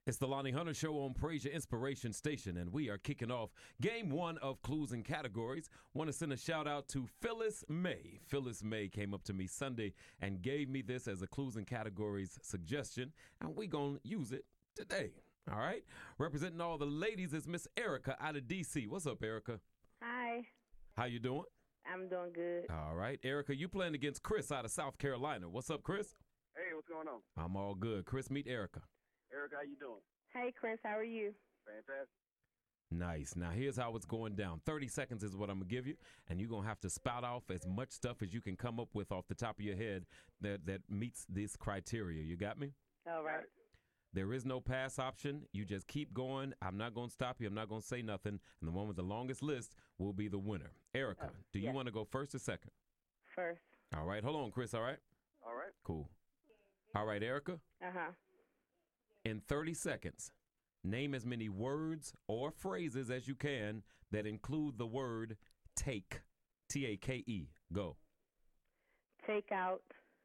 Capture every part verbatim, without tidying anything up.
It's the Lonnie Hunter Show on Praise Your Inspiration Station, and we are kicking off game one of Clues and Categories. Want to send a shout out to Phyllis May. Phyllis May came up to me Sunday and gave me this as a Clues and Categories suggestion, and we going to use it today. All right? Representing all the ladies is Miss Erica out of D C. What's up, Erica? Hi. How you doing? I'm doing good. All right. Erica, you playing against Chris out of South Carolina. What's up, Chris? Hey, what's going on? I'm all good. Chris, meet Erica. Erica, how you doing? Hey, Chris, how are you? Fantastic. Nice. Now, here's how it's going down. thirty seconds is what I'm going to give you, and you're going to have to spout off as much stuff as you can come up with off the top of your head that, that meets this criteria. You got me? All right. There is no pass option. You just keep going. I'm not going to stop you. I'm not going to say nothing. And the one with the longest list will be the winner. Erica, Oh, do you yes. want to go first or second? First. All right. Hold on, Chris. All right? All right. Cool. All right, Erica. Uh-huh. In thirty seconds, name as many words or phrases as you can that include the word take. T A K E. Go. Take out.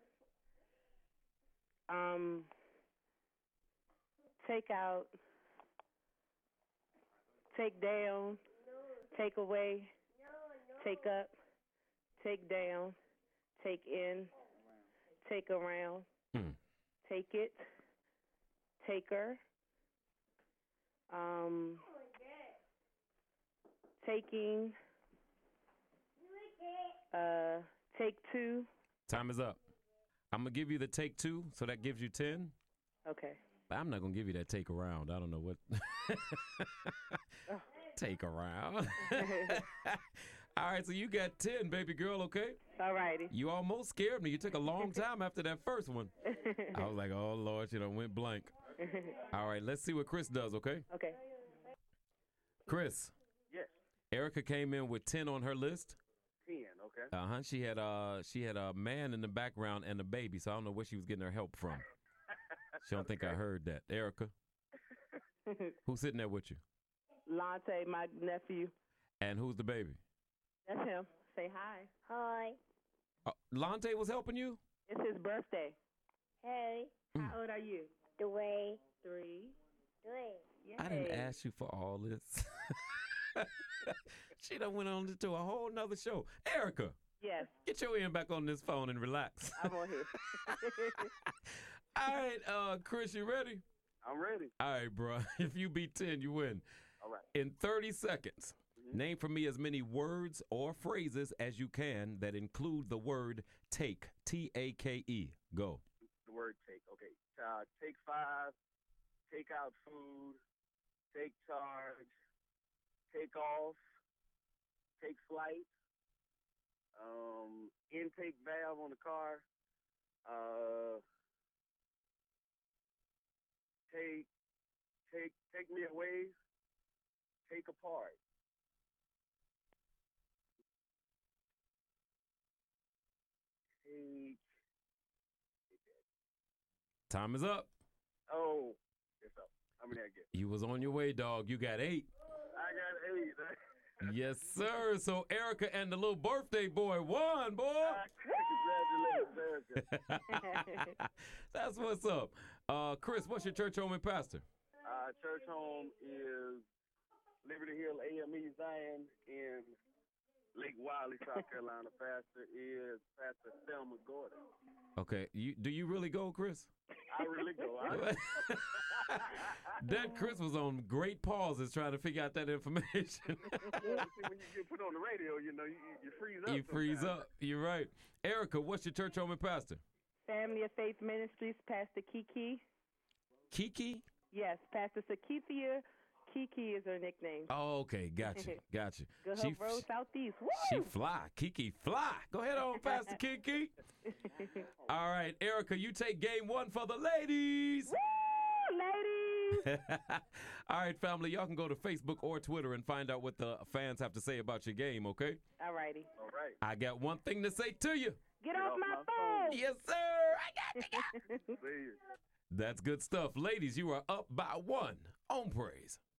Um. Take out. Take down. Take away. Take up. Take down. Take in. Take around. Hmm. Take it. Taker. Um. Taking. Uh. Take two. Time is up. I'm going to give you the take two, so that gives you ten. Okay. But I'm not going to give you that take around. I don't know what. Take around. All right, so you got ten, baby girl, okay? All righty. You almost scared me. You took a long time after that first one. I was like, oh, Lord, you done went blank. All right, let's see what Chris does, okay? Okay. Chris. Yes. Erica came in with ten on her list. ten, okay. Uh-huh. She had uh she had a man in the background and a baby, so I don't know where she was getting her help from. She don't think I heard that. Erica, who's sitting there with you? Lante, my nephew. And who's the baby? That's him. Say hi. Hi. Uh, Lante was helping you? It's his birthday. Hey. How old are you? Three. Three. Three. Yay. I didn't ask you for all this. She done went on to a whole nother show. Erica, Yes, get your ear back on this phone and relax. I'm on here. All right, uh, Chris, you ready? I'm ready. All right, bro. If you beat ten, you win. All right. In thirty seconds, Mhm. name for me as many words or phrases as you can that include the word take. T A K E. Go. The word take. Okay. Uh, take five. Take out food. Take charge. Take off. Take flight. Um, intake valve on the car. Uh, take, take, take me away. Take apart. Take. Time is up. Oh, it's up. How many I get? You was on your way, dog. You got eight. I got eight. Yes, sir. So Erica and the little birthday boy won, boy. Congratulations, Erica. That's what's up. Uh, Chris, what's your church home and pastor? Uh, church home is Liberty Hill A M E Zion in Lake Wiley, South Carolina. Pastor is Pastor Thelma Gordon. Okay. You do you really go, Chris? I really go. I, That Chris was on great pauses trying to figure out that information. yeah, see, when you get put on the radio, you know, you, you freeze up. You freeze sometimes. up. You're right. Erica, what's your church home and pastor? Family of Faith Ministries, Pastor Kiki. Kiki? Yes, Pastor Sakithia. Kiki is her nickname. Oh, okay. Gotcha. Gotcha. Good She, Hope Road, Southeast. Woo! she fly. Kiki fly. Go ahead on, Pastor Kiki. All right, Erica, you take game one for the ladies. Woo, ladies! All right, family, y'all can go to Facebook or Twitter and find out what the fans have to say about your game, okay? All righty. All right. I got one thing to say to you. Get Get off off my my phone! Yes, sir. I got you. See you. That's good stuff. Ladies, you are up by one on praise.